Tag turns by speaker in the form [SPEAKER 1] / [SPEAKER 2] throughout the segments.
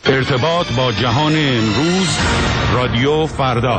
[SPEAKER 1] ارتباط با جهان امروز، رادیو فردا.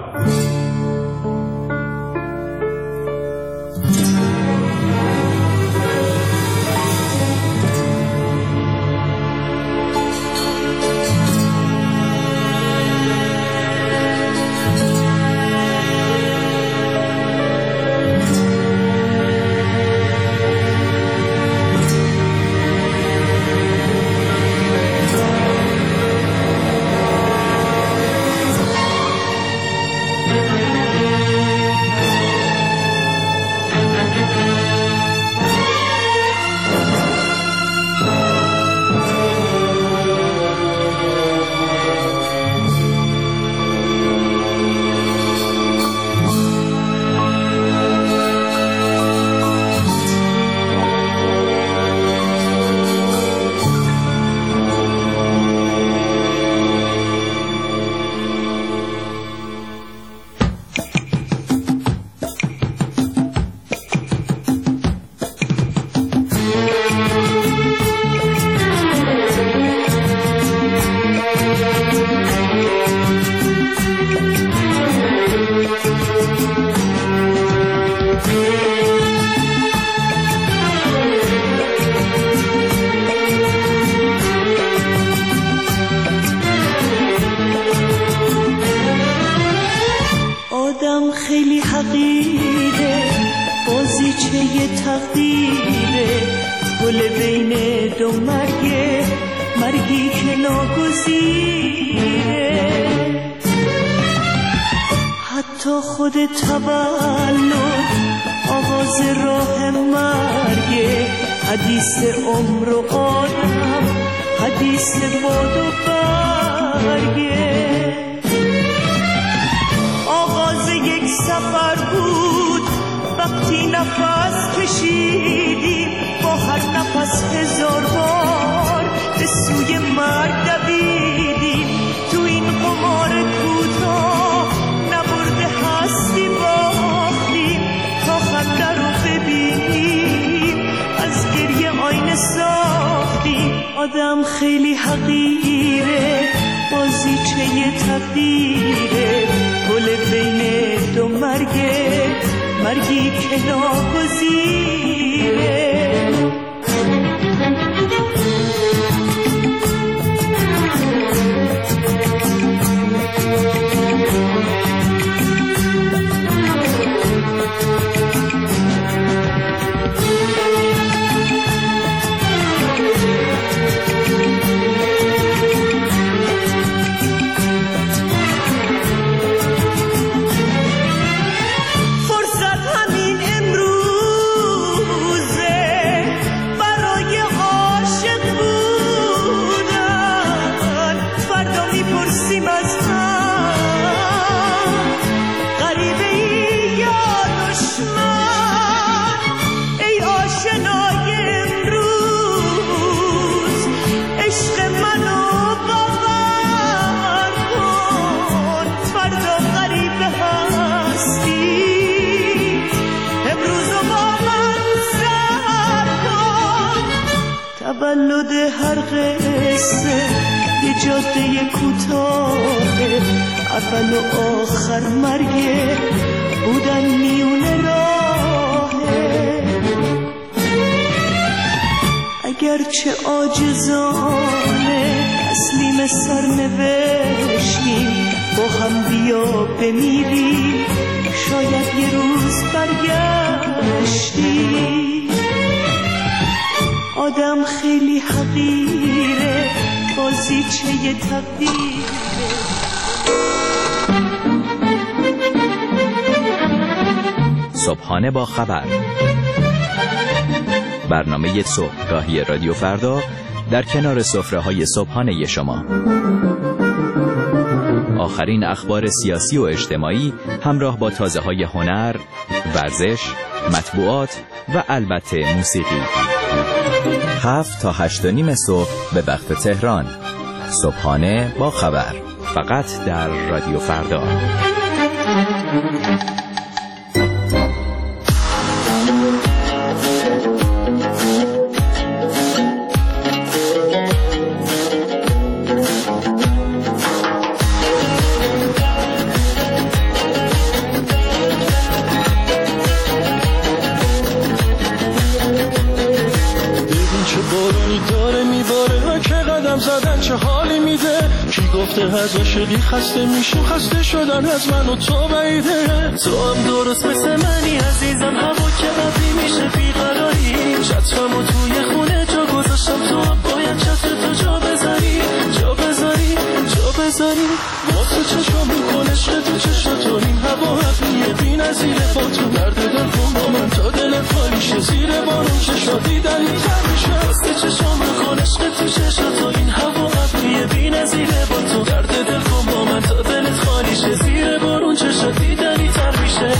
[SPEAKER 2] آدم خیلی حقیره، بازیچه تقدیره، گل بین دو مرگه، مرگی که ناگزیره. تولد هر قصه یه جاده کوتاهه، اول و آخر مرگه، بودن میونه راهه. اگرچه عاجزانه تسلیم سرنوشتیم، با هم بیا بمیریم، شاید یه روز برگشتیم. آدم خیلی حقیره، بازیچه تقدیره.
[SPEAKER 3] صبحانه با خبر، برنامه صبحگاهی رادیو فردا در کنار سفره‌های صبحانه شما. آخرین اخبار سیاسی و اجتماعی همراه با تازه‌های هنر، ورزش، مطبوعات و البته موسیقی. 7 تا 8:30 صبح به وقت تهران. صبحانه با خبر، فقط در رادیو فردا.
[SPEAKER 4] دلم زدن چه حالی میده؟ کی گفته از عاشقی خسته میشیم؟ خسته شدن از من و تو بعیده. تو هم درست مثل منی عزیزم، هوا که قبلی میشه بیقراری. چترمو توی خونه جا گذاشتم، تو هم باید چترتو جا بذاری. واسه چشم میکنش که تو چشتو این هوا حقیه بی نظیره. با تو درد دل کن با من تا دلت خالیشه، زیر بارون چشا دیدنی تر میشه. واسه چشم میکنش که تو چشتو این هوا حقیه بی نظیره. با تو درد دل کن با من تا دلت خالیشه، زیر بارون چشا دیدنی تر میشه.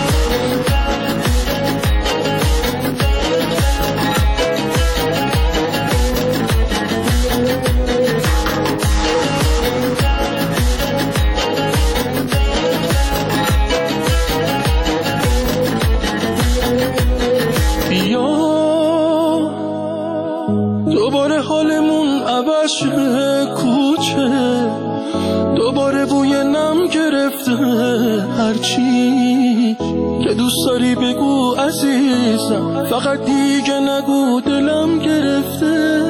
[SPEAKER 4] دوباره حالمون عوض شده کوچه، دوباره بوی نم گرفته. هرچی که دوست داری بگو عزیزم، فقط دیگه نگو دلم گرفته.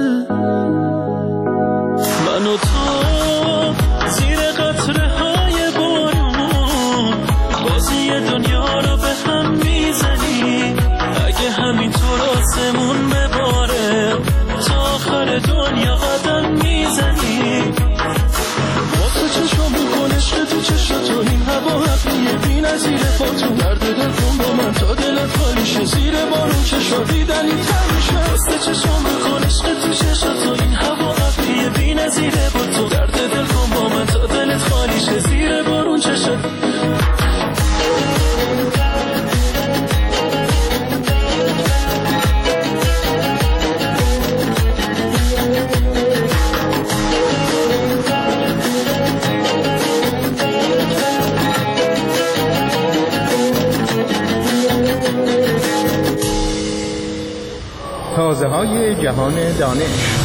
[SPEAKER 4] من و تو زیر قطره های بارون بازی دنیا رو به هم میزنی. اگه همینطور آسمون بباره تا آخر دنیا قدم میزنی. واسه چشم میکنش که تو چشتو این هوا حقیه بی نظیره. با تو درد دل کن با من تا دلت خالیشه، زیر بارون چشا دیدنی تر میشه. واسه چشم میکنش که تو چشتو این هوا حقیه بی نظیره. با تو درد دل کن با من تا دلت خالیشه، زیر بارون چشا.
[SPEAKER 5] تازه‌های جهان دانش.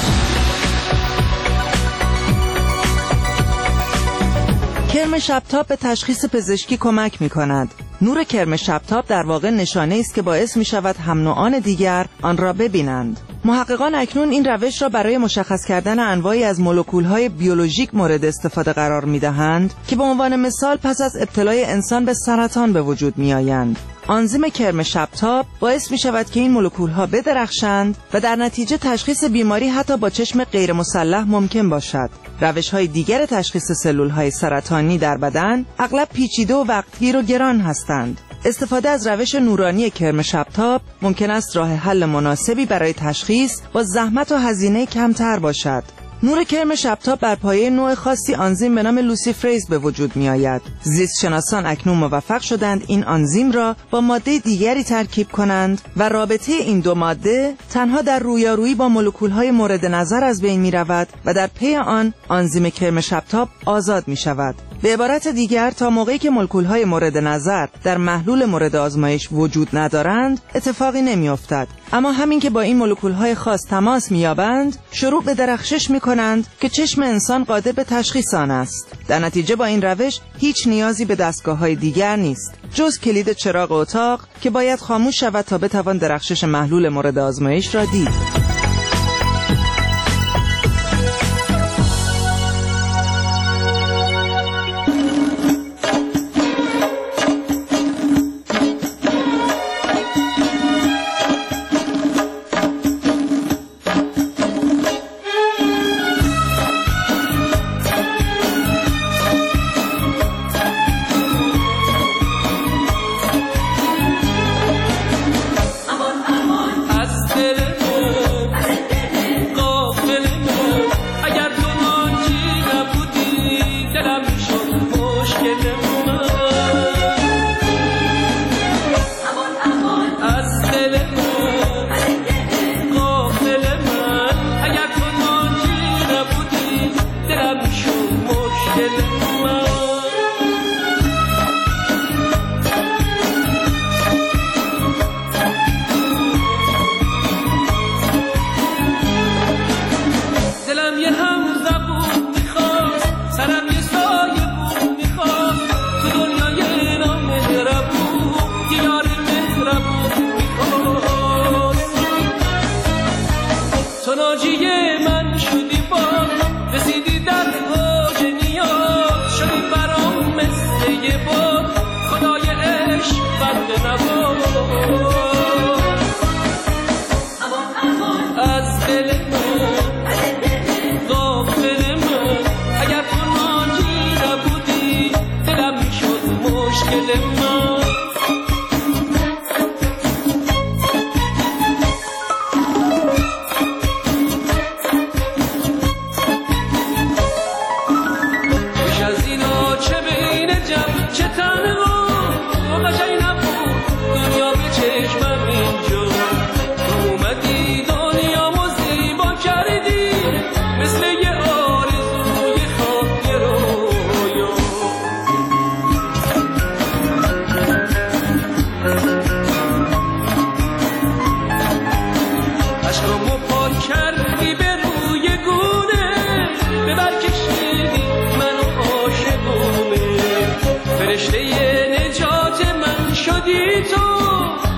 [SPEAKER 6] کرم شبتاب به تشخیص پزشکی کمک می‌کند. نور کرم شبتاب در واقع نشانه است که باعث می‌شود هم نوعان دیگر آن را ببینند. محققان اکنون این روش را برای مشخص کردن انواعی از مولکول‌های بیولوژیک مورد استفاده قرار می‌دهند که به عنوان مثال پس از ابتلای انسان به سرطان به وجود می‌آیند. آنزیم کرم شبتاب باعث می شود که این مولکول‌ها بدرخشند و در نتیجه تشخیص بیماری حتی با چشم غیر مسلح ممکن باشد. روش‌های دیگر تشخیص سلول‌های سرطانی در بدن اغلب پیچیده و وقتگیر و گران هستند. استفاده از روش نورانی کرم شبتاب ممکن است راه حل مناسبی برای تشخیص با زحمت و هزینه کمتر باشد. نور کرم شبتاب بر پایه نوع خاصی آنزیم به نام لوسیفریز به وجود می آید. زیستشناسان اکنون موفق شدند این آنزیم را با ماده دیگری ترکیب کنند و رابطه این دو ماده تنها در رویارویی با مولکول‌های مورد نظر از بین می رود و در پی آن آنزیم کرم شبتاب آزاد می شود. به عبارت دیگر تا موقعی که مولکول‌های مورد نظر در محلول مورد آزمایش وجود ندارند اتفاقی نمی‌افتد، اما همین که با این مولکول‌های خاص تماس می‌یابند شروع به درخشش می‌کنند که چشم انسان قادر به تشخیص آن است. در نتیجه با این روش هیچ نیازی به دستگاه‌های دیگر نیست جز کلید چراغ اتاق که باید خاموش شود تا بتوان درخشش محلول مورد آزمایش را دید.
[SPEAKER 4] از دل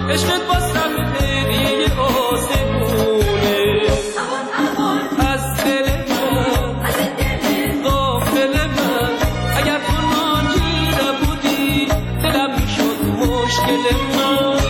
[SPEAKER 4] عشقت با سمتری آسمونه از دل من غافل من اگر تو ناجی نبودی دلم میشد مشکل من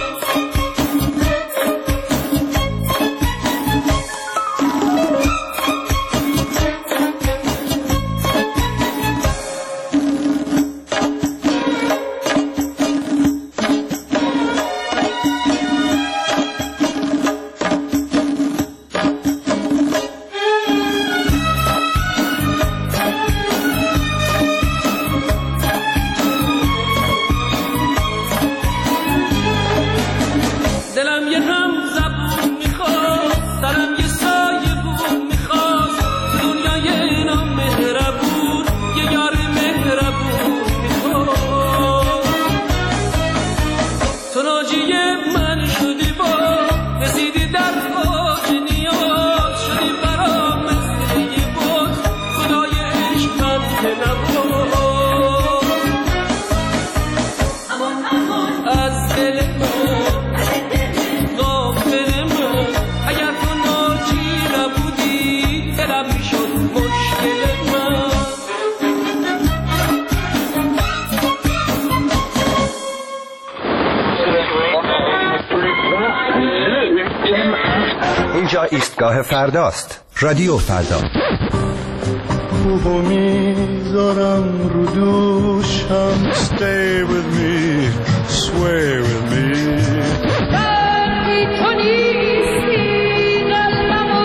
[SPEAKER 7] اینجا ایستگاه فرداست. رادیو فردا.
[SPEAKER 8] خوبو میذارم رو دوشم. Stay with me, sway with me.
[SPEAKER 9] وقتی تو نیستی قلبمو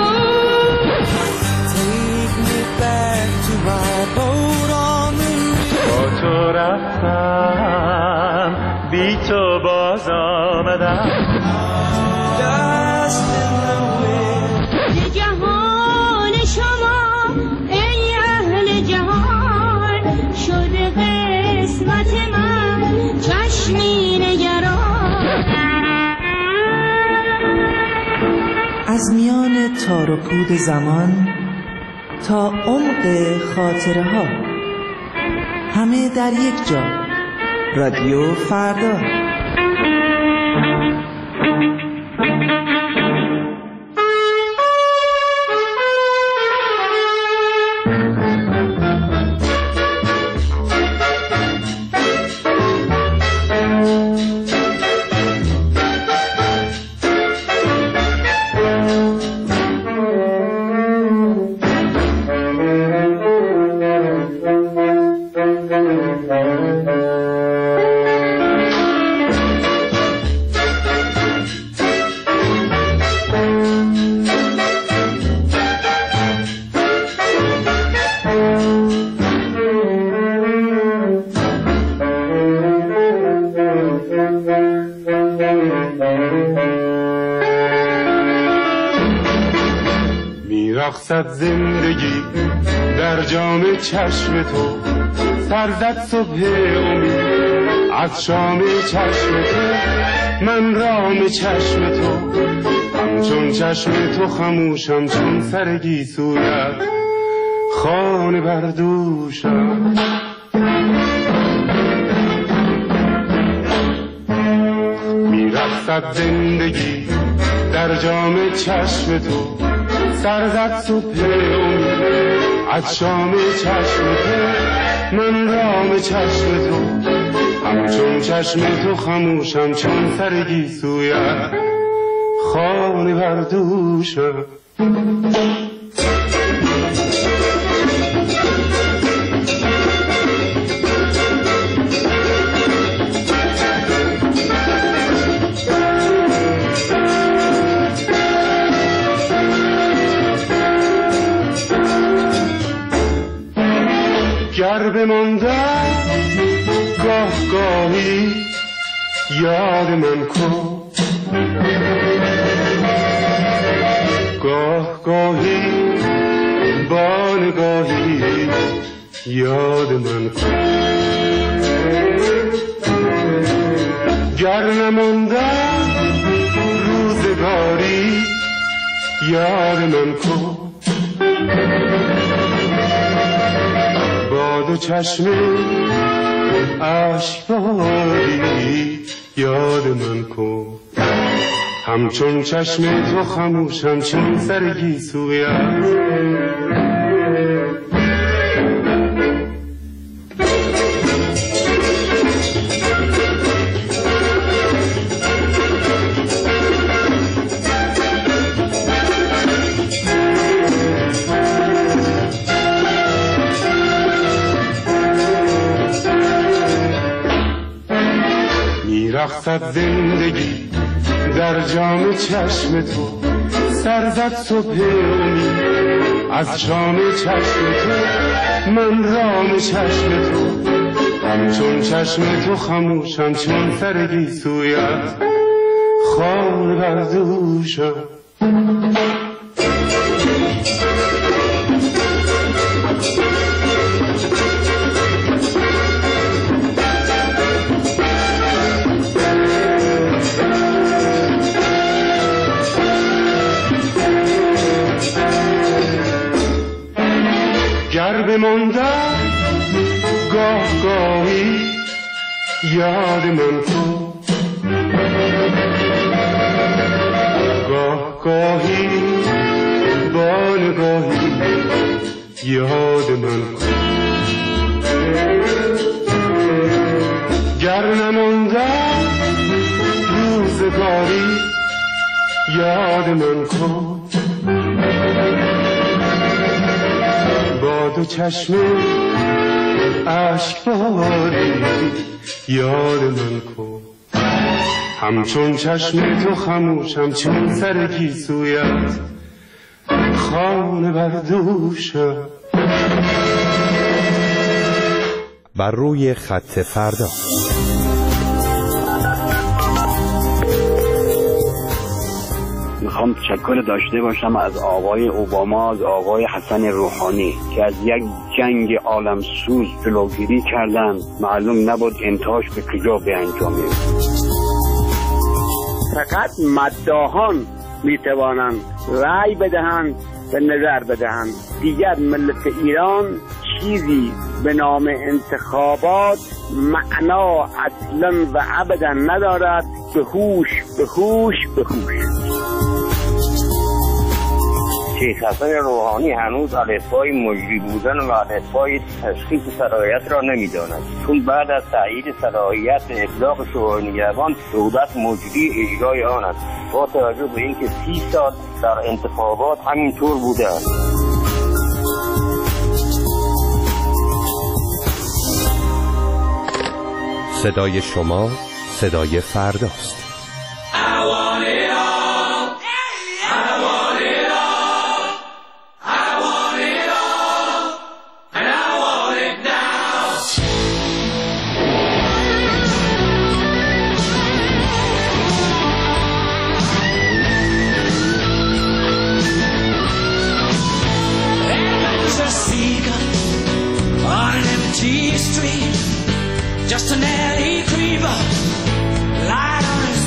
[SPEAKER 2] Take me back to my boat on the
[SPEAKER 8] با تو رفتم بی تو باز آمدم.
[SPEAKER 9] جهان شما ای اهل جهان شده قسمت من چشمی نگران.
[SPEAKER 6] از میان تار و پود زمان تا عمق خاطره ها، همه در یک جا. رادیو فردا.
[SPEAKER 8] میرقصد زندگی در جام چشم تو، سرزد صبح امید از شام چشم تو. من رام چشم تو همچون چشم تو خموشم، چون سر گیسویت خانه بردوشم. میرقصد زندگی در جام چشم تو، سرزد صبح امید از شام چشم تو. من رام چشم تو همچون چشم تو خموشم، چون سر گیسویت خانه بردوشم. گر بماندم گاه گاهی یاد من کن، گاه گاهی با نگاهی یاد من کن. گر نماندم روزگاری یاد من کن، با دو چشم عشق باری یاد من کن همچون چشم تو خموشم چون سر گیسویت رقصد زندگی در جام چشم تو سرزد صبح امید از جام چشم تو من رام چشم تو همچون چشم تو خموشم چون سر گیسویت خانه بر دوشم گر بماندم گاه گاهی یاد من کن گاه گاهی با نگاهی یاد من کن گر نماندم روزگاری یاد من کن دو چشم عشق باری یاد من کن همچون چشم تو خموشم چون سر گیسویت خانه بر دوشم
[SPEAKER 7] بر روی خط فردا.
[SPEAKER 10] میخوام تشکر داشته باشم از آقای اوباما، از آقای حسن روحانی که از یک جنگ عالمسوز جلوگیری کردند. معلوم نبود انتهاش به کجا به انجامید. فقط مداحان میتوانند رأی بدهند و نظر بدهند. دیگر ملت ایران چیزی به نام انتخابات معنا اصلا و ابدا ندارد. به هوش به هوش به هوش. شیخ حسن روحانی هنوز الفبای مجری بودن و الفبای تشخیص صلاحیت را نمی‌داند، چون بعد از تایید صلاحیت اطلاق شورای نگهبان دولت مجری اجرای آن است، با توجه به اینکه 30 سال در انتخابات همینطور بوده است.
[SPEAKER 7] صدای شما صدای فرداست.
[SPEAKER 2] Just an alley creeper, light on his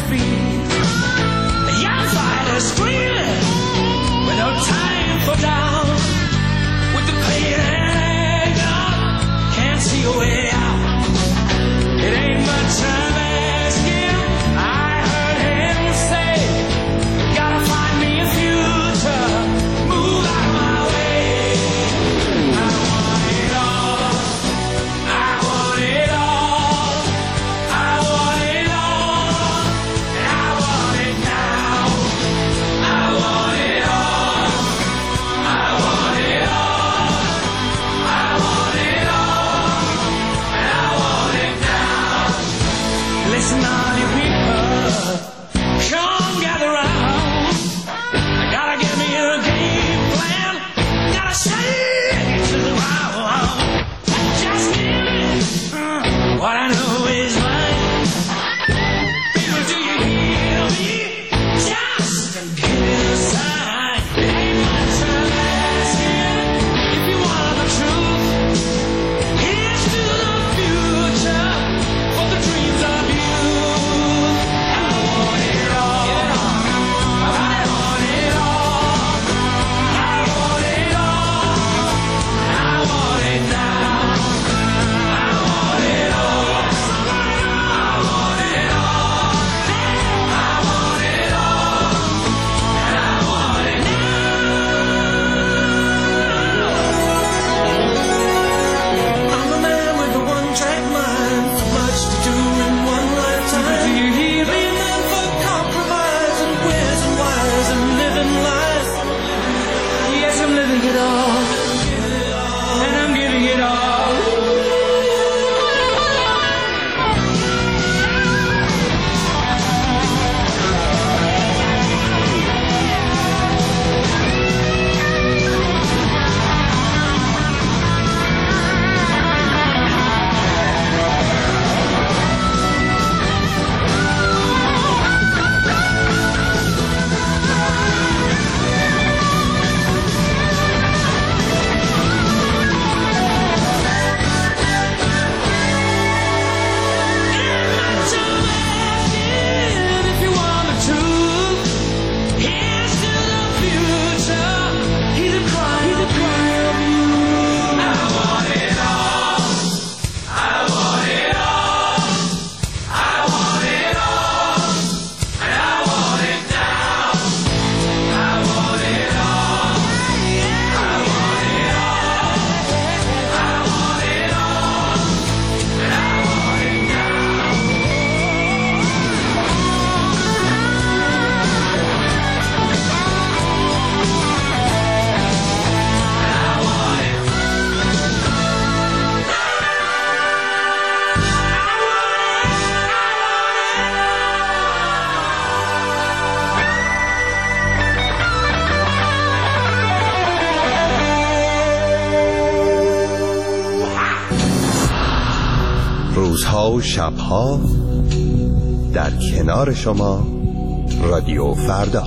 [SPEAKER 7] روزها و شبها در کنار شما رادیو فردا.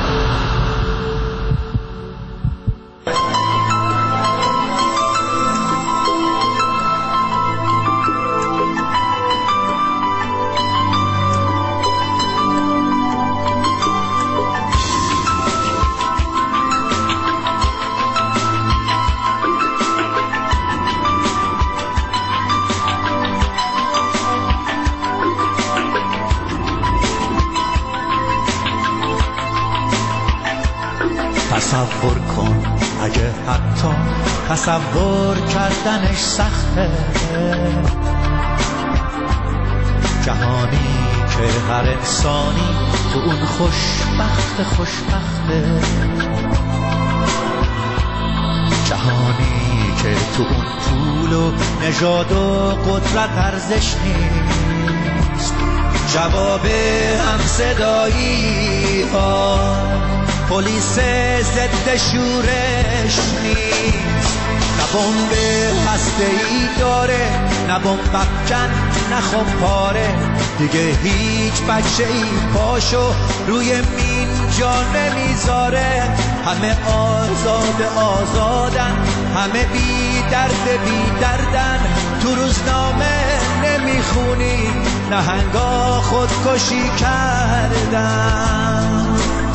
[SPEAKER 11] تصور کن اگه حتی تصور کردنش سخته، جهانی که هر انسانی تو اون خوشبخته، جهانی که تو اون پول و نژاد و قدرت ارزش نیست، جواب همصدایی ها پلیس ضد شورش نیست، نه بمب هسته‌ای داره، نه بمب افکن، نه خمپاره، دیگه هیچ بچه‌ای پاشو روی مین جا نمیذاره، همه آزادن، همه بی دردن، تو روزنامه نمیخونی نهنگا خودکشی کردن.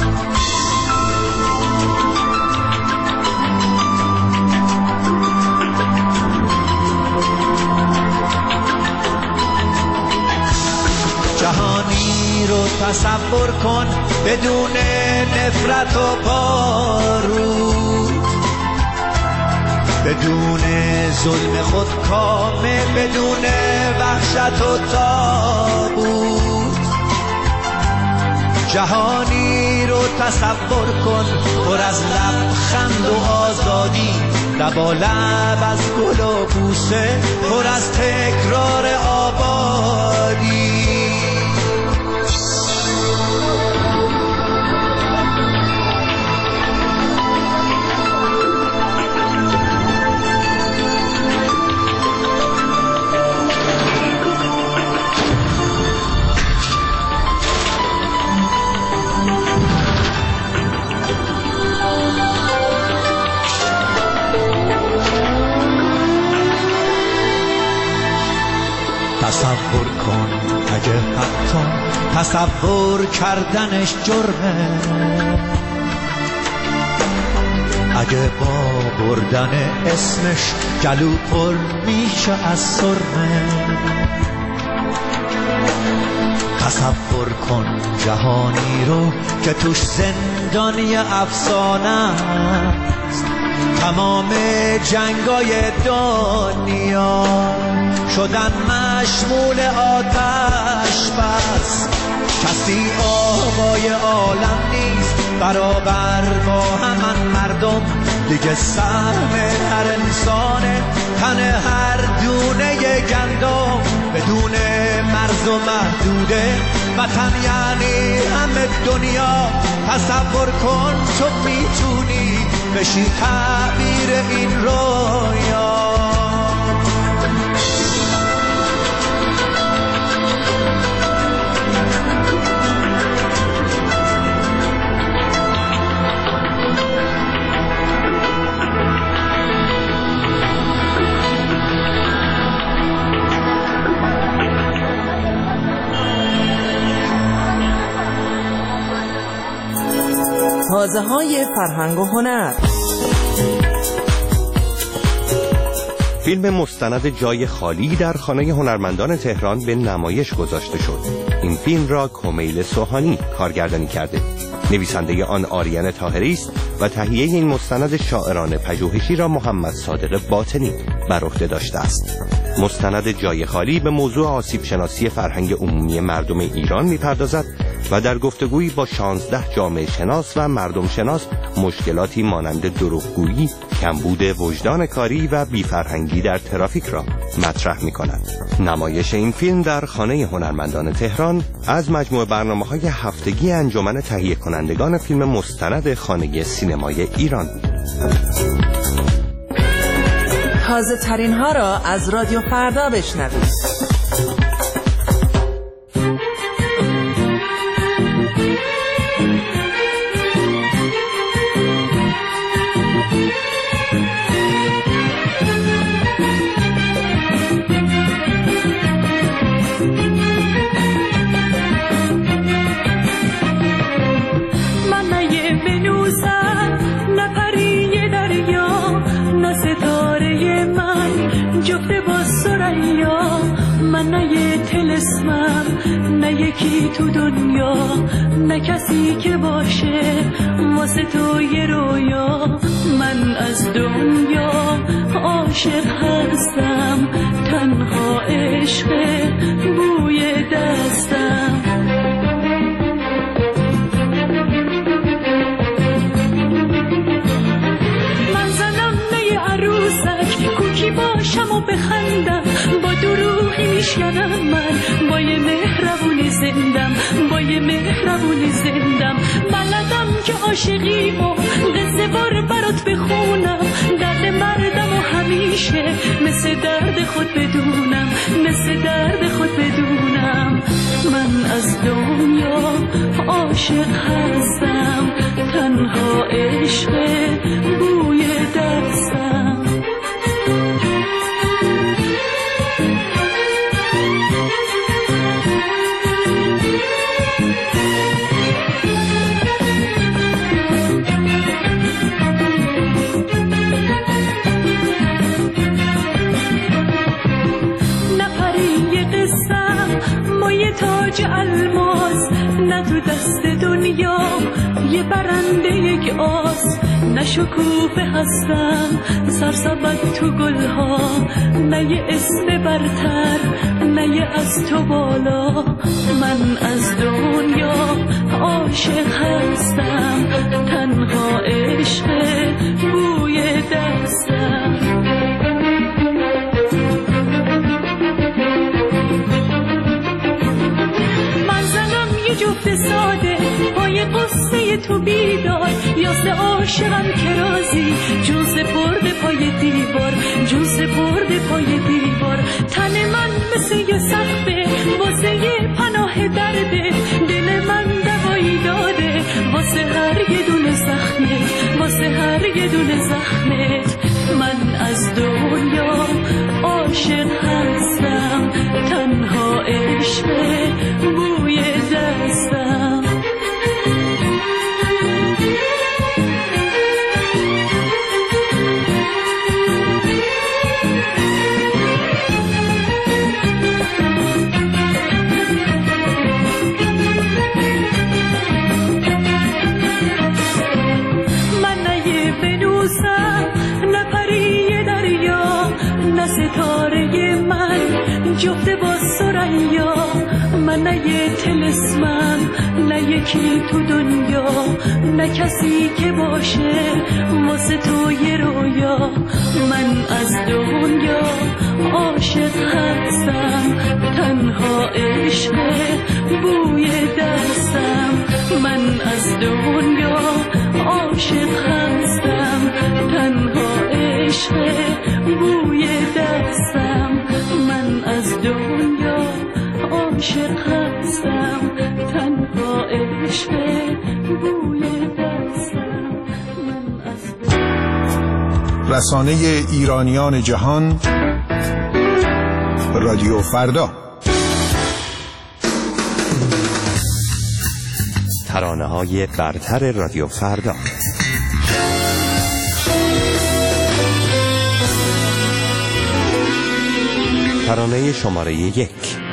[SPEAKER 11] جهانی رو تصور کن بدون نفرت و بارود، بدون ظلم خودکامه، بدون وحشت و تابوت. جهانی رو تصور کن پر از لبخند و آزادی، لبالب از گل و بوسه، پر از تکرار آبادی. تصور کن اگه حتی تصور کردنش جرمه، اگه با بردن اسمش گلو پر میشه از سرمه. تصور کن جهانی رو که توش زندانی افسانه است، تمام جنگای دنیا شدن مشمول آتش بس، کسی آقای عالم نیست برابر با همان مردم، دیگه سهم هر انسانه، تن هر دونه گندم، بدون مرز و محدوده، وطن یعنی همه دنیا. تصور کن تو میتونی بشی تعبیر این رویا.
[SPEAKER 6] تازه‌های فرهنگ و هنر.
[SPEAKER 7] فیلم مستند جای خالی در خانه هنرمندان تهران به نمایش گذاشته شد. این فیلم را کمیل سوهانی کارگردانی کرده. نویسنده آن آریان طاهری است و تهیه این مستند شاعران پژوهشی را محمد صادق باطنی بر عهده داشته است. مستند جای خالی به موضوع آسیب شناسی فرهنگ عمومی مردم ایران می‌پردازد و در گفتگویی با 16 جامعه شناس و مردم شناس مشکلاتی مانند دروغگویی، کمبود وجدان کاری و بی‌فرهنگی در ترافیک را مطرح می‌کند. نمایش این فیلم در خانه هنرمندان تهران از مجموع برنامه‌های هفتگی انجمن تهیه کنندگان فیلم مستند خانه سینمای ایران بود.
[SPEAKER 6] تازه ترین ها را از رادیو فردا بشنوید.
[SPEAKER 4] جفت با سریا، من نه یه طلسمم، نه یکی تو دنیا، نه کسی که باشه واسه تو یه رویا. من از دنیا عاشق هستم، تنها عشق بوی دستم. من زنم نه عروسک، کوکی باشم و بخندم، با دروغی میشکنم من، با یه مهربونی زندم، با یه مهربونی زندم. بلدم که عاشقی و قصه بار برات بخونم، درد مردم و همیشه مثل درد خود بدونم، مثل درد خود بدونم. من از دنیا عاشق هستم، تنها عشق بوی دستم. تاج الماس نه تو دست دنیا، یه برنده یک آس، نه شکوفه هستم سرسبد تو گلها، نه یه اسم برتر، نه یه از تو بالا. من از دنیا عاشق هستم، تنها عشق بوی دستم. جفت ساده پای قصه تو بیدار، یاس عاشقم که رازی جون سپرده پای دیوار، جون سپرده پای دیوار. تن من مثل یه سقفه واسه یه پناه درده، دل من دوایی داده واسه هر یه دونه زخمت، واسه هر یه دونه زخمت. من از دنیا عاشق هستم، تنها عشق بوی دستم. من نه یه ونوسم، نه پری دریا، نه ستاره من جفت با سریا. من نه یه طلسمم، نه یکی تو دنیا، نه کسی که باشه واسه تو یه رویا. من از دنیا عاشق هستم، تنها عشق بوی دستم. من از دنیا عاشق هستم، تنها عشق بوی دستم. من از دنیا عاشق هستم، تنها عشق بوی دستم. من از
[SPEAKER 12] رسانه ایرانیان جهان، رادیو فردا.
[SPEAKER 7] ترانه‌های برتر رادیو فردا. ترانه شماره 1.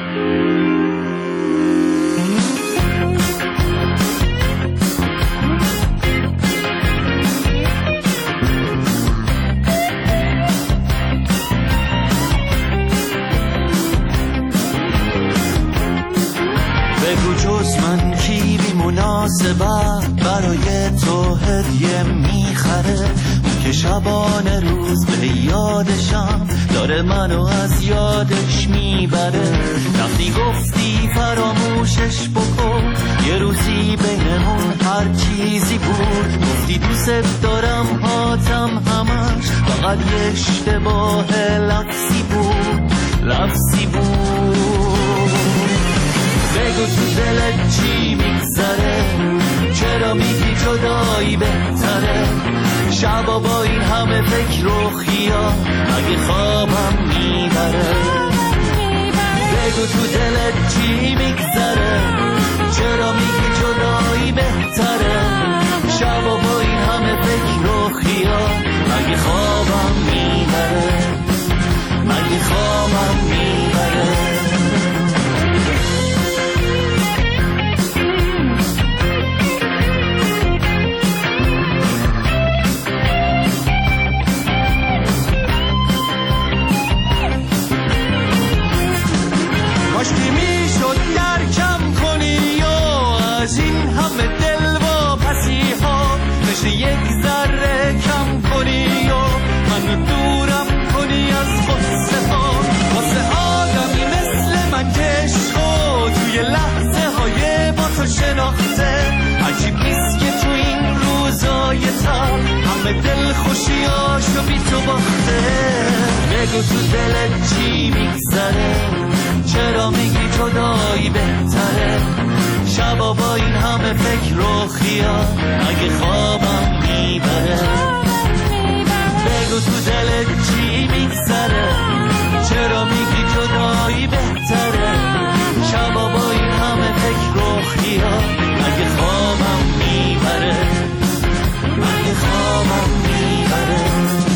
[SPEAKER 11] بگو جز من کی بی مناسبت برای تو هدیه میخره، که شبانه روز به یادشم داره منو از یادش میبره. وقتی گفتی فراموشش بکن، یه روزی بینمون هر چیزی بود. گفتی دوست دارم هاتم همش فقط یه اشتباه لفظی بود، لفظی بود. بگو تو دلت چی میگذره، چرا میگی جدایی بهتره؟ شبا با این همه فکر و خیال مگه خوابم میبره؟ بگو تو دلت چی میگذره، چرا میگی جدایی بهتره؟ شبا با این همه فکر و خیال مگه خوابم میبره؟ مگه بگو تو دلت چی میگذره، چرا میگی جدایی بهتره، شبا با این همه فکر و خیال اگه خوابم میبره. بگو تو دلت چی میگذره، چرا میگی جدایی بهتره، شبا با این همه فکر و خیال اگه خوابم میبره، اگه خوابم میبره.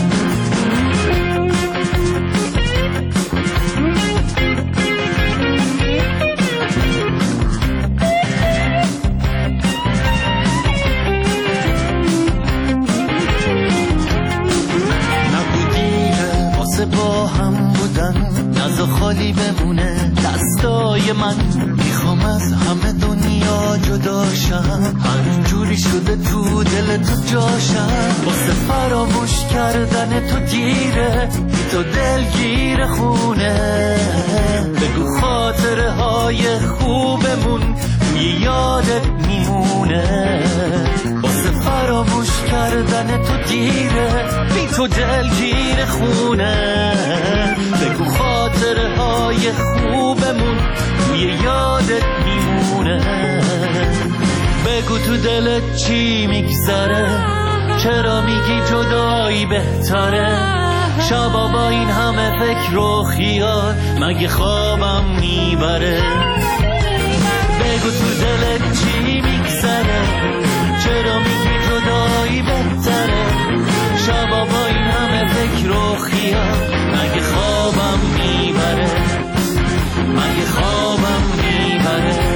[SPEAKER 11] با هم بودن نزا خالی بمونه دستای من، میخوام از همه دنیا جداشم، همینجوری شده تو دل تو جاشم، واسه فراموش کردن تو گیره، بی تو دلگیر خونه. بگو خاطره های خوبمون توی یادت میمونه، واسه فراموش کردن تو گیره، بی تو دلگیر خونه. بگو خاطره های خوبمون توی یادت میمونه. بگو تو دلت چی میگذره، چرا میگی جدایی بهتره، شبا با این همه فکر و خیال مگه خوابم میبره. بگو تو دلت چی میگذره، چرا میگی جدایی بهتره، شبا با این همه فکر و خیال مگه خوابم میبره، مگه خوابم میبره.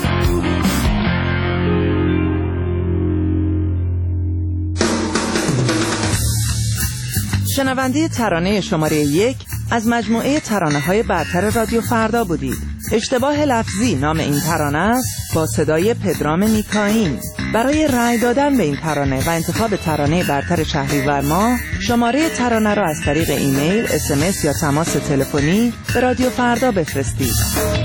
[SPEAKER 6] شنونده ترانه شماره 1 از مجموعه ترانه‌های برتر رادیو فردا بودید. اشتباه لفظی نام این ترانه است با صدای پدرام میکائیل. برای رأی دادن به این ترانه و انتخاب ترانه برتر شهریور ماه شماره ترانه را از طریق ایمیل، SMS یا تماس تلفنی به رادیو فردا بفرستید.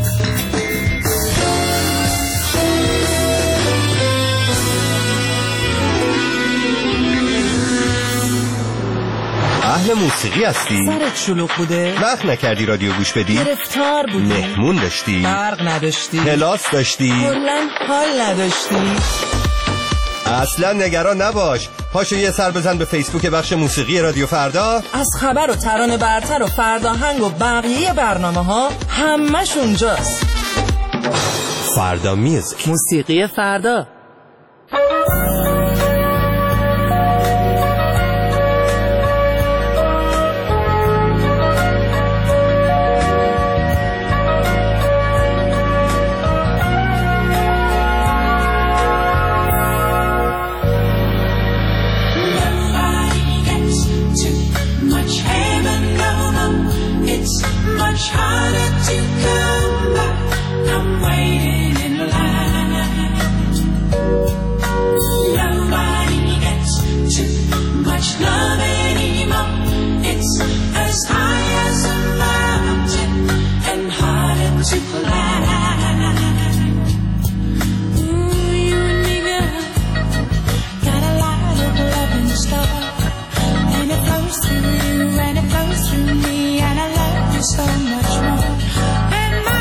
[SPEAKER 7] اهل موسیقی هستی؟
[SPEAKER 6] سرت شلوغ بوده؟
[SPEAKER 7] وقت نکردی رادیو گوش بدی؟
[SPEAKER 6] گرفتار بودی؟
[SPEAKER 7] مهمون داشتی؟
[SPEAKER 6] برق نداشتی؟
[SPEAKER 7] کلاس داشتی؟
[SPEAKER 6] کلاً حال نداشتی؟
[SPEAKER 7] اصلا نگران نباش، پاشو یه سر بزن به فیسبوک بخش موسیقی رادیو فردا.
[SPEAKER 6] از خبر و ترانه برتر و فرداهنگ و بقیه برنامه ها همش اونجاست.
[SPEAKER 7] فردا میوزیک،
[SPEAKER 6] موسیقی فردا.
[SPEAKER 9] So much more, and my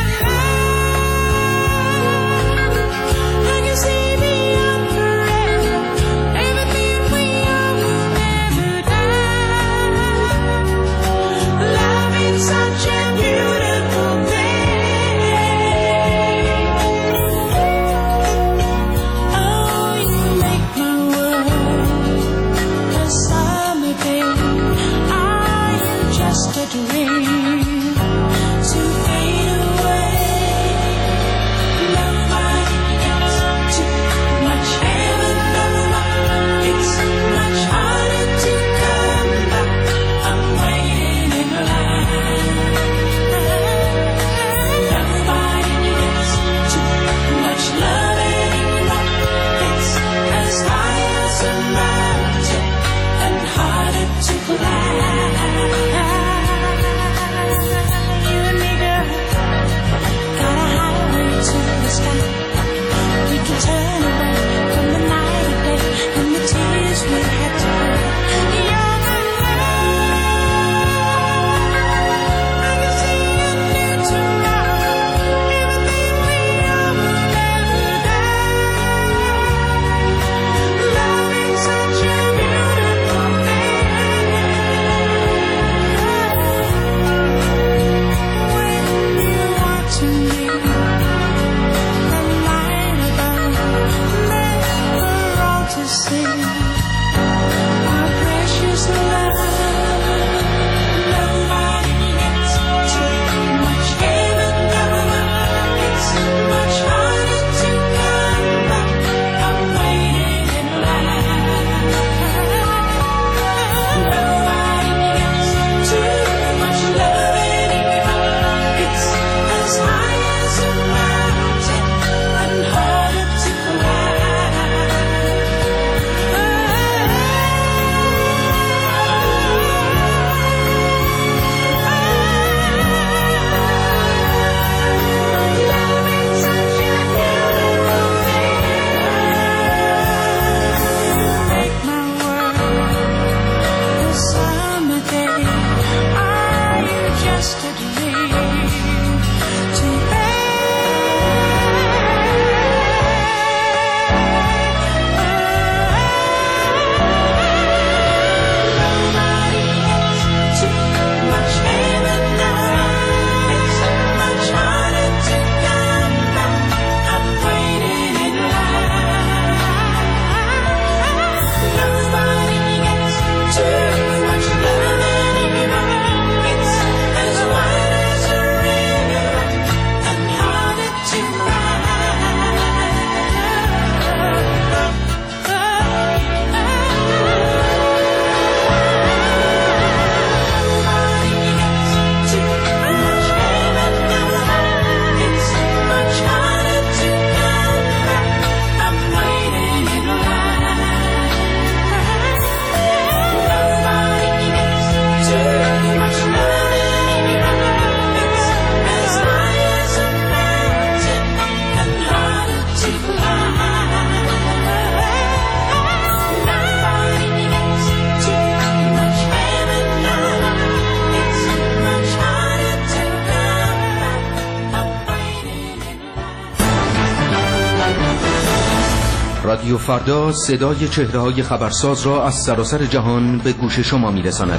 [SPEAKER 13] رادیو فردا صدای چهره‌های خبرساز را از سراسر جهان به گوش شما می‌رساند.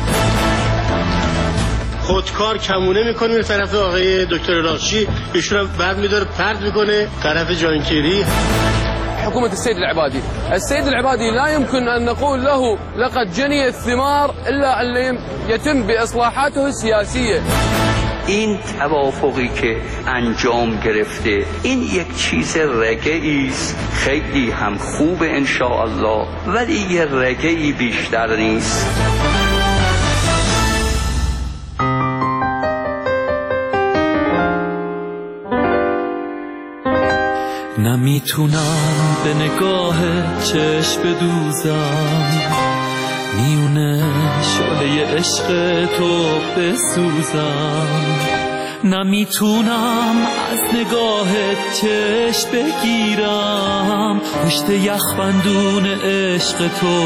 [SPEAKER 14] خودکار کمونه میکنه به طرف آقای دکتر راشی، ایشون هم بعد میداره پرد میکنه طرف جانکیری.
[SPEAKER 15] حكومة السيد العبادي، السيد العبادي لا يمكن أن نقول له لقد جني الثمار إلا أن يتم بإصلاحاته السياسية.
[SPEAKER 16] این توافقی که انجام گرفته این یک چیز رگه‌ای است، خیلی هم خوب ان شاء الله، ولی یه رگه‌ای بیشتر نیست.
[SPEAKER 4] نمیتونم به نگاه چشم بدوزم، میونه شعله عشق تو بسوزم. نمیتونم از نگاه چشم بگیرم، پشت یخبندون عشق تو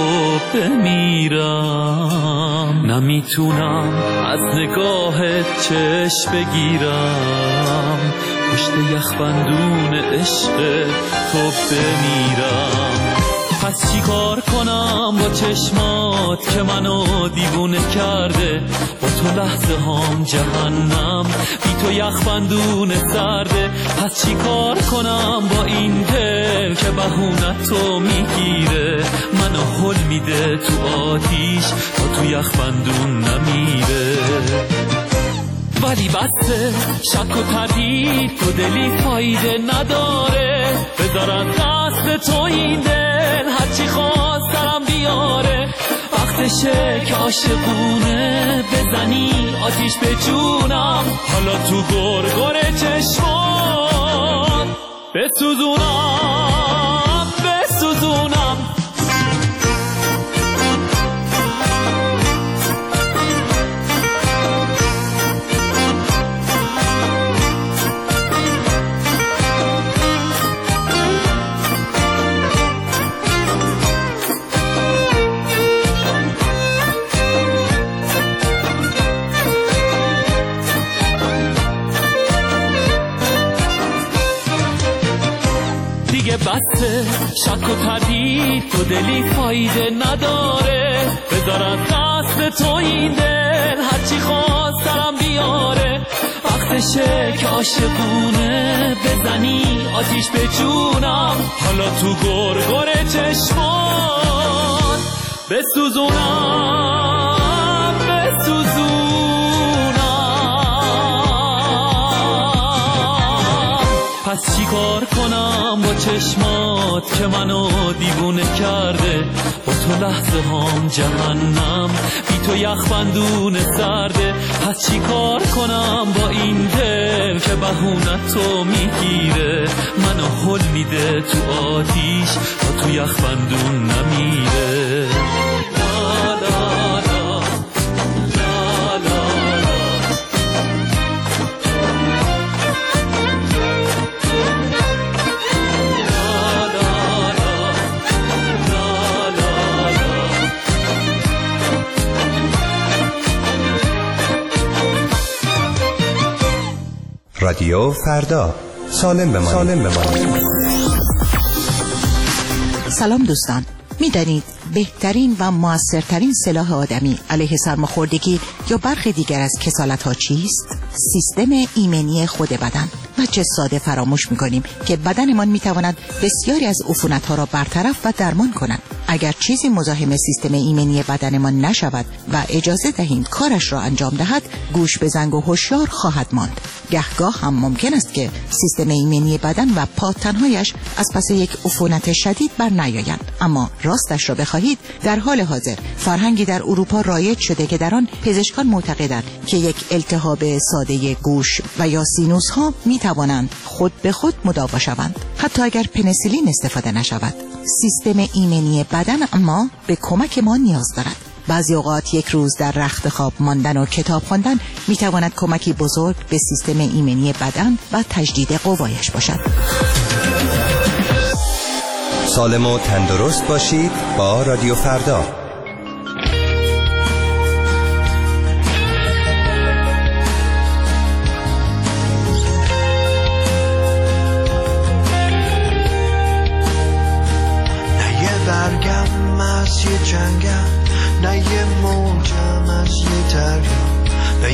[SPEAKER 4] بمیرم. نمیتونم از نگاه چشم بگیرم، پشت یخبندون عشق تو بمیرم. پس چی کار کنم با چشمات که منو دیوونه کرده، با تو لحظه هام جهنم، بی تو یخبندون سرده. پس چی کار کنم با این دل که بهونت تو میگیره، منو هل میده تو آتیش تا تو یخبندون نمیره. ولی بسته شک و تردید تو دلی فایده نداره، بذارم دست تو این دل هرچی خواست سرم بیاره. وقتشه که عاشقونه بزنی آتیش به جونم، حالا تو گرگر چشمان بسوزونم بسوزونم. بسته شک و تردید تو دلی فایده نداره، بذارم دست تو این دل هرچی خواست سرم بیاره. وقتشه که عاشقونه بزنی آتیش به جونم، حالا تو گرگر چشمان بسوزونم بسوزونم. پس چی کار کنم با چشمات که منو دیوونه کرده، با تو لحظه هام جهنم، بی تو یخبندون سرده. پس چی کار کنم با این دل که بهونت تو میگیره، منو هل میده تو آتیش تا تو یخبندون نمیره.
[SPEAKER 7] رادیو فردا، سالم بمانید.
[SPEAKER 17] سلام دوستان، می‌دانید بهترین و موثرترین سلاح آدمی علیه سرماخوردگی یا برخی دیگر از کسالت‌ها چیست؟ سیستم ایمنی خود بدن. و چه ساده فراموش می‌کنیم که بدنمان می‌تواند بسیاری از عفونت‌ها را برطرف و درمان کند. اگر چیزی مزاحم سیستم ایمنی بدنمان نشود و اجازه دهیم کارش را انجام دهد، گوش به زنگ و هوشیار خواهد ماند. گهگاه هم ممکن است که سیستم ایمنی بدن و پاتن‌هایش از پس یک عفونت شدید بر نیایند. اما راستش را بخواهید، در حال حاضر فرهنگی در اروپا رایج شده که در آن پزشکان معتقدند که یک التهاب ساده گوش و یا سینوس ها می توانند خود به خود مداوا شوند، حتی اگر پنیسیلین استفاده نشود. سیستم ایمنی بدن اما به کمک ما نیاز دارد. بعضی اوقات یک روز در رخت خواب ماندن و کتاب خواندن می تواند کمکی بزرگ به سیستم ایمنی بدن و تجدید قوایش باشد.
[SPEAKER 7] سالم و تندرست باشید با رادیو فردا.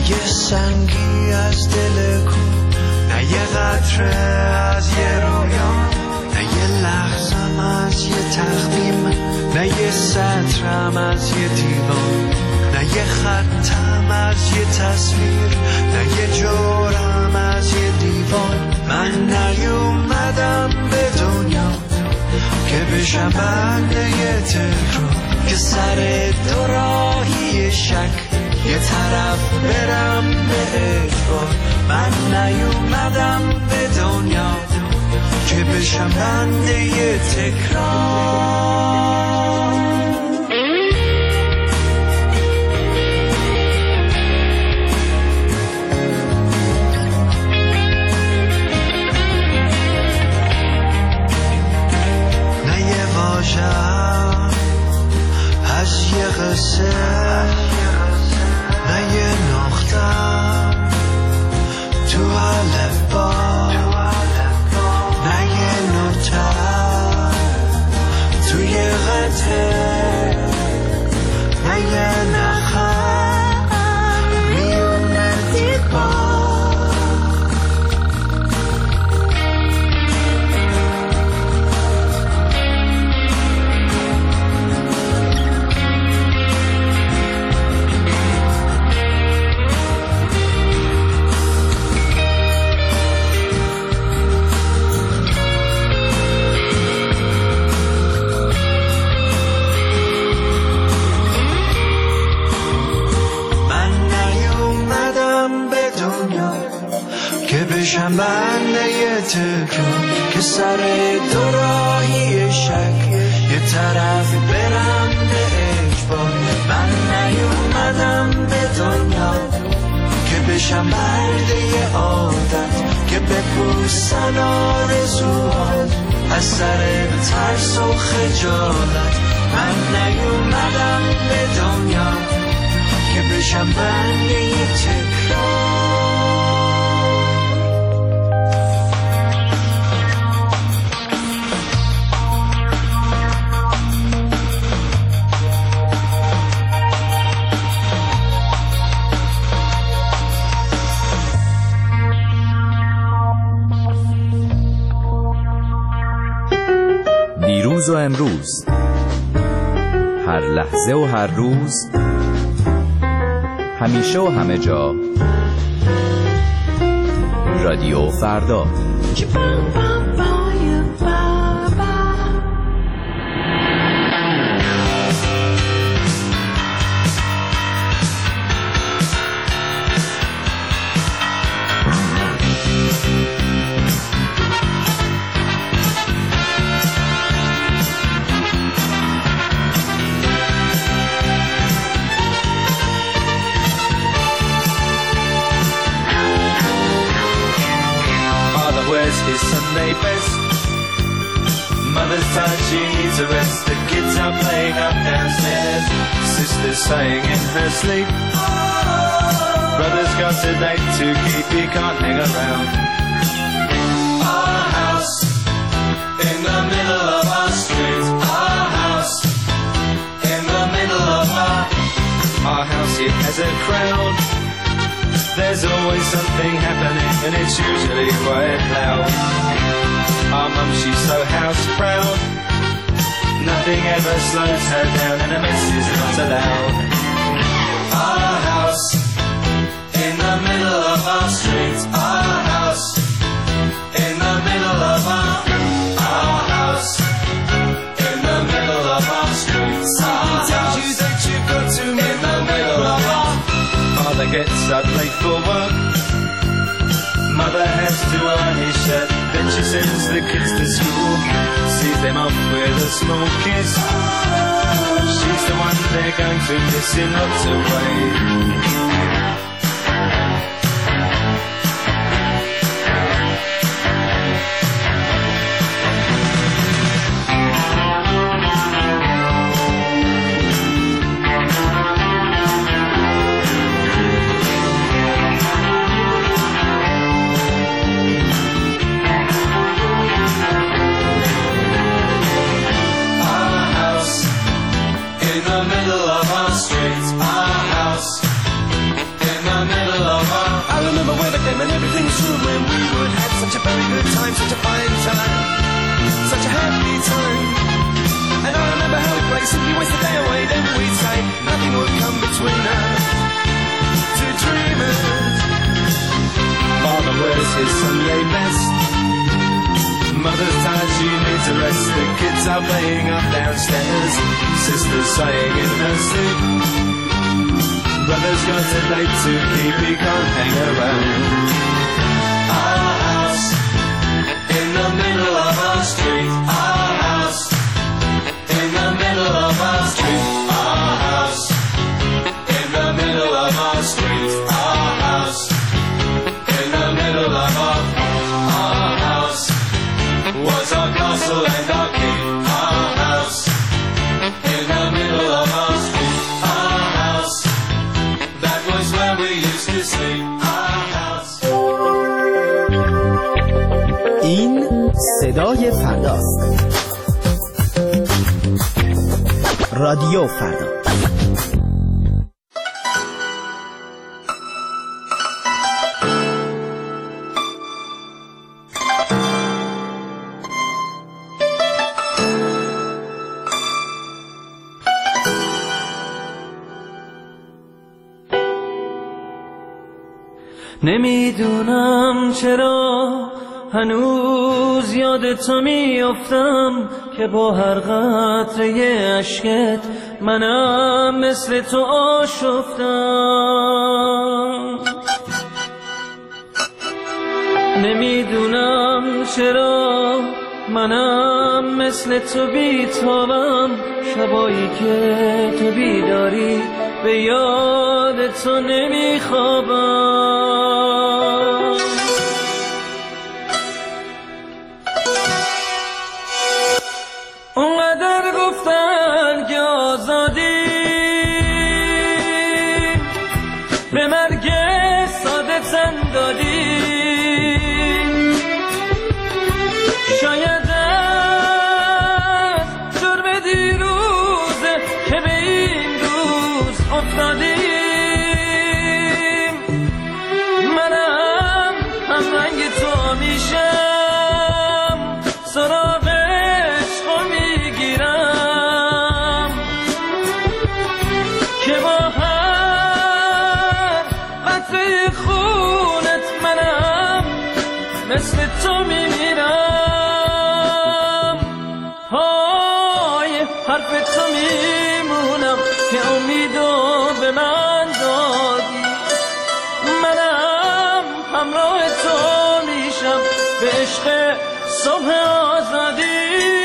[SPEAKER 11] یه سنگی از دل کو، نه یه قطره از یه رویا، نه یه لحظم از یه تقدیم، نه یه سطرم از یه دیوان، نه یه خطم از یه تصویر، نه یه جورم از یه دیوان. من نیومدم به دنیا که بشم بنده یه تکرار، که سر دو راهی شک یه طرف برم به اجبار. من نیومدم به دنیا که بشم بنده یه تکرار. نه یه واژه از یه قصه، نه یه نقطه تو الفبا، نه یه نوته تو یه قطعه، نه یه نخم میونه دیوار. بشم بنده یه تکرار، که سر دو راهی شک یه طرف برم به اجبار. من نیومدم به دنیا که بشم بنده یه عادت، که بپوسن آرزوهات از سر ترس و خجالت. من نیومدم به دنیا که بشم بنده یه تکرار.
[SPEAKER 3] دیروز و امروز، هر لحظه و هر روز، همیشه و همه جا، رادیو فردا.
[SPEAKER 11] His Sunday best. Mother's tired, she needs a rest. The kids are playing up downstairs. Sister's sighing in her sleep. Brother's got a date to keep, he can't hang around. Our house in the middle of our street. Our house in the middle of our house. It has a crowd. There's always something happening, and it's usually quite loud. Our mum, she's so house proud. Nothing ever slows her down, and a mess is not allowed. Our house in the middle of our street. Our house in the middle of our house in the middle of our street. Somebody tells you that you've got to in the middle of our. Father gets up late for work. Mother has to iron his shirt. Then she sends the kids to school, sees them off with a small kiss. She's the one they're going to miss in lots of ways. In the middle of our street, our house
[SPEAKER 2] true when we would have such a very good time, such a fine time, such a happy time. And I remember how we'd play, simply waste the day away, then we'd say nothing would come between us. Two dreamers. Father wears his Sunday best. Mother's tired, she needs a rest. The kids are playing up downstairs. Sister's sighing in her sleep. Brother's got a date to keep, he can't hang around. Our house in the middle of our street. Our house in the middle of our street. Our house in the middle of our street. Our house in the middle of our house was our castle and our keep. Our house in the middle of our street. Our house, that was where we used to sleep. Our house.
[SPEAKER 5] این صدای فرداست. رادیو فردا.
[SPEAKER 4] نمیدونم چرا هنوز یاد تو میافتم که با هر قطره اشکت منم مثل تو آشفتم. نمیدونم چرا منم مثل تو بیتابم، شبایی که تو بیداری به یاد تو نمیخوابم. اونقدر گفتن که آزادی به مرگ ساده تن دادی، شاید از جرم دیروزه که به این روز افتادیم. منم هم رنگ تو میشم، سراغ عشقو میگیرم که با هر قطره خونت منم مثل تو میمیرم. های حرف تو میمونم که امیدو به من دادی. منم همراه تو میشم به عشق صبح آزادی،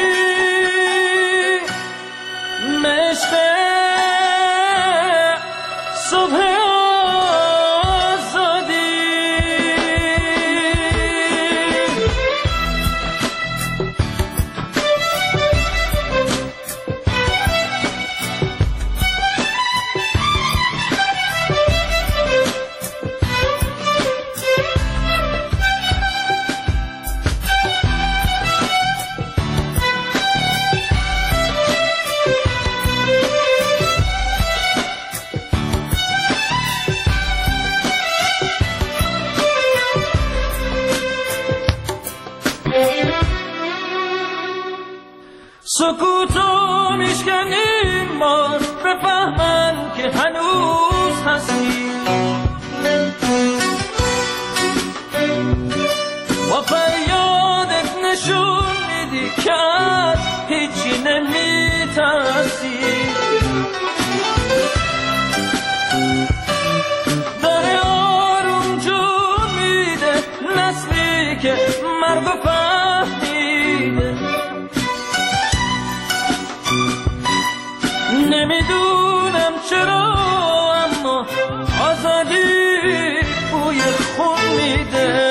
[SPEAKER 4] به عشق صبح آزادی. سکوتو میشکنیم بار بفهمن که هنوز هستی، با فریادت نشون میدی که از هیچی نمیترسی. داره آروم جون میده نسلی که مرگ و فهمیده. نمیدونم چرا اما آزادی بوی خون میده.